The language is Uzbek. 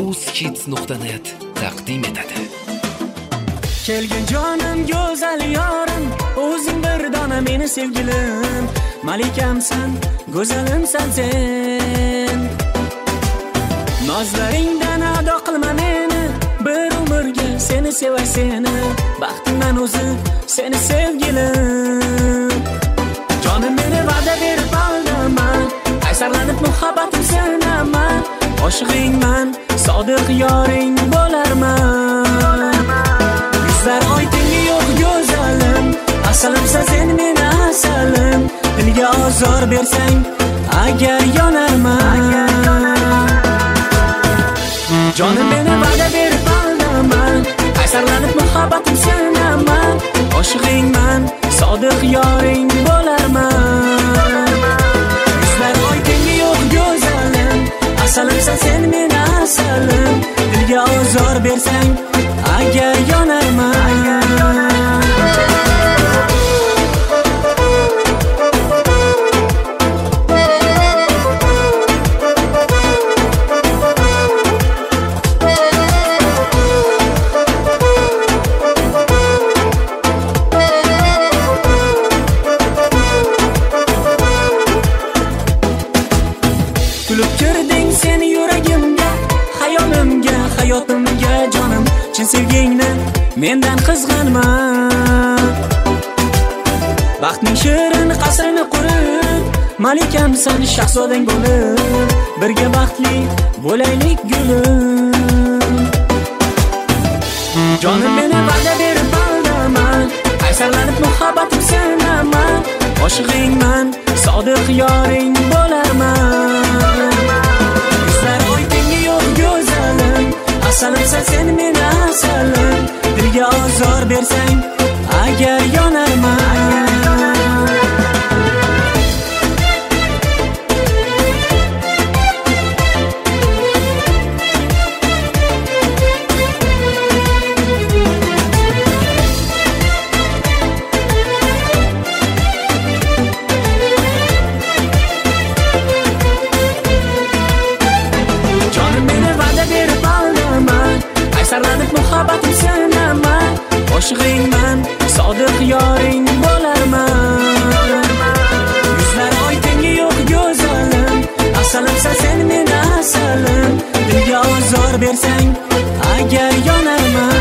uzkids.net taqdim etadi. Kelgin jonim go'zal yorim, o'zing bir dona meni sevgilim, malikamsan, go'zalimsan sen. Nozlaringdan ado qilma meni, bir umrga seni sevay seni, baxtimdan o'zi seni sevgilim. Jonim meni va'da berib oldaman, qaysarlanib muhabbatim senaman, oshig'ingman, sodiq yoring bo'larman. Yuzlar oy tengi yo'q go'zalim, asalimsan sen meni asalim, dilga ozor bersang agar yonarman. Jonim meni va'da berib oldaman, qaysarlanib muhabbatim senaman, oshig'ingman, sodiq yoring bo'larman. Yuzlar oy tengi yo'q go'zalim, asalimsan sen meni asalim, dilga ozor bersang agar yonarman. Kulib kirding sen yuragimga, hayolimga, hayotimga jonim, chin sevgingni mendan qizg'anman. Baxtning shirin qasrini qurib, malikamsan shahzodang bo'lib, birga baxtli bo'laylik gulim. Jonim meni va'da berib oldaman, qaysarlanib muhabbatim senaman, oshig'ingman, sodiq yoring bo'larman. Yuzlar oy tengi yo'q go'zalim, asalimsan sen meni asalim, dilga ozor bersang agar yonarman. Qaysarlanib muhabbatim senaman, oshig'ingman, sodiq yoring bo'larman. Yuzlar oy tengi yo'q go'zalim, asalimsan sen meni asalim, dilga ozor bersang agar yonarman.